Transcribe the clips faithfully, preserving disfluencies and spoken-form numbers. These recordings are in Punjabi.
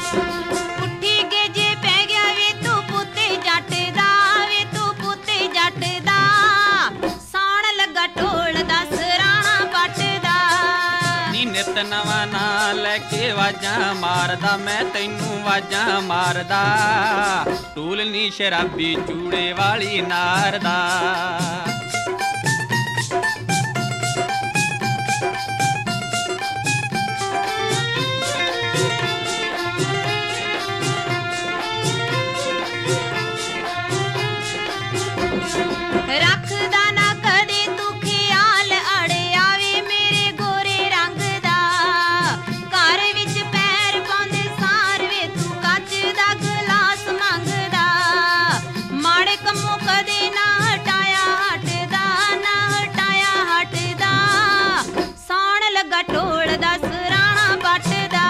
ਪੁੱਠੀ ਗੇਜੇ ਪੈ ਗਿਆ ਵੇ ਤੂੰ ਪੁੱਤੇ ਜੱਟ ਦਾ, ਵੇ ਤੂੰ ਪੁੱਤੇ ਜੱਟ ਦਾ। ਸਾਉਣ ਲੱਗਾ ਢੋਲ ਦਾ ਸਰਾਣਾ ਪੱਟ ਦਾ। ਨੀ ਨਿਤ ਨਵਾਂ ਨਾਂ ਲੈ ਕੇ ਵਾਜਾਂ ਮਾਰਦਾ ਮੈਂ ਤੈਨੂੰ ਵਾਜਾਂ ਮਾਰਦਾ। ਢੋਲ ਨੀ ਸ਼ਰਾਬੀ ਚੂੜੇ ਵਾਲੀ ਨਾਰ ਦਾ। ਰੱਖਦਾ ਨਾ ਕਦੇ ਤੂੰ ਖਿਆਲ ਅੜਿਆ ਵੇ ਮੇਰੇ ਗੋਰੇ ਰੰਗ ਦਾ। ਘਰ ਵਿੱਚ ਪੈਰ ਪਾਉਂਦੇ ਸਾਰ ਵੇ ਤੂੰ ਕੱਚ ਦਾ ਗਲਾਸ ਮੰਗਦਾ। ਮਾੜੇ ਕੰਮੋਂ ਕਦੇ ਨਾ ਹਟਾਇਆ ਹਟਦਾ, ਨਾ ਹਟਾਇਆ ਹਟਦਾ। ਸਾਉਣ ਲੱਗਾ ਢੋਲ ਦਾ ਸਰਾਣਾ ਪੱਟ ਦਾ।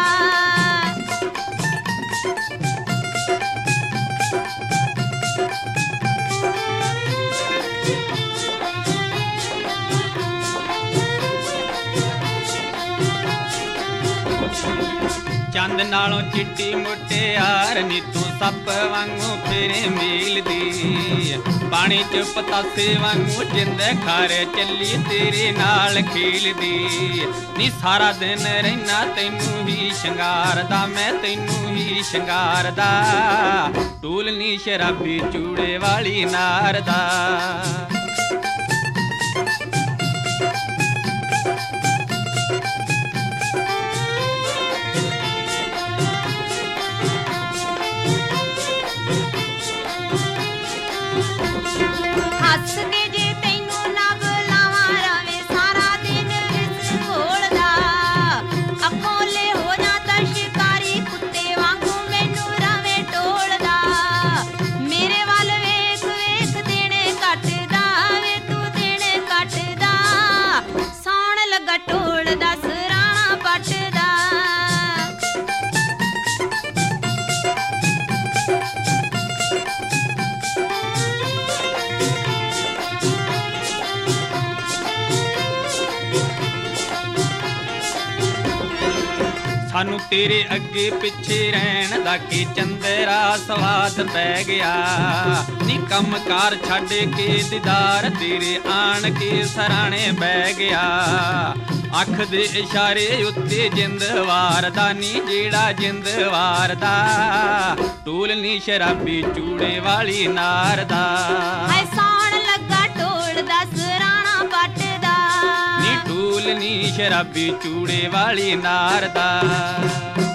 ਚੰਦ ਨਾਲੋਂ ਚਿੱਟੀ ਮੁਟਿਆਰ ਨੀ ਤੂੰ ਸੱਪ ਵਾਂਗੂ ਫੇਰੇ ਮੇਲਦੀ। ਪਾਣੀ ਚ ਪਤਾਸੇ ਵਾਂਗੂ ਜਿੰਦ ਖਾਰੇ ਚੱਲੀ ਤੇਰੇ ਨਾਲ ਖੇਲਦੀ। ਨੀ ਸਾਰਾ ਦਿਨ ਰਹਿਣਾ ਤੈਨੂੰ ਹੀ ਸ਼ਿੰਗਾਰਦਾ ਮੈਂ ਤੈਨੂੰ ਹੀ ਸ਼ਿੰਗਾਰਦਾ। ਢੋਲ ਨੀ ਸ਼ਰਾਬੀ ਚੂੜੇ ਵਾਲੀ ਨਾਰ ਦਾ। ਹੱਸ ਕੇ ਜੇ ਤੈਨੂੰ ਨਾ ਬੁਲਾਵਾਂ ਰਵੇਂ ਸਾਰਾ ਦਿਨ ਰਿਸ ਘੋਲਦਾ। ਅਕੋਲੇ ਹੋ ਜਾ ਤਾਂ ਸ਼ਿਕਾਰੀ ਕੁੱਤੇ ਵਾਂਗੂ ਮੈਨੂੰ ਰਵੇਂ ਟੋਲਦਾ। ਮੇਰੇ ਵੱਲ ਵੇਖ ਵੇਖ ਦਿਨ ਕੱਟਦਾ ਵੇ ਤੂੰ ਦਿਨ ਕੱਟਦਾ। ਸਾਉਣ ਲੱਗਾ ਢੋਲ ਦਾ ਸਰਾਣਾ ਪੱਟ ਦਾ। ਸਾਨੂੰ ਤੇਰੇ ਅੱਗੇ ਪਿੱਛੇ ਰਹਿਣ ਦਾ ਕੀ ਚੰਦਰਾ ਸਵਾਦ ਪੈ ਗਿਆ। ਨੀ ਕੰਮਕਾਰ ਛੱਡ ਕੇ ਦੀਦਾਰ ਤੇਰੇ ਆਣ ਕੇ ਸਰਾਣੇ ਬਹਿ ਗਿਆ। ਅੱਖ ਦੇ ਇਸ਼ਾਰੇ ਉੱਤੇ ਜਿੰਦ ਵਾਰਦਾ ਨੀ ਜਿਹੜਾ ਜਿੰਦ ਵਾਰਦਾ। ਢੋਲ ਨੀ ਸ਼ਰਾਬੀ ਚੂੜੇ ਵਾਲੀ ਨਾਰ ਦਾ। ਹਾਏ ਸਾਉਣ ਲੱਗਾ ਢੋਲ ਦਾ ਸਰਾਣਾ ਪੱਟ ਦਾ। ਨੀ ਢੋਲ ਨੀ ਸ਼ਰਾਬੀ ਚੂੜੇ ਵਾਲੀ ਨਾਰ ਦਾ।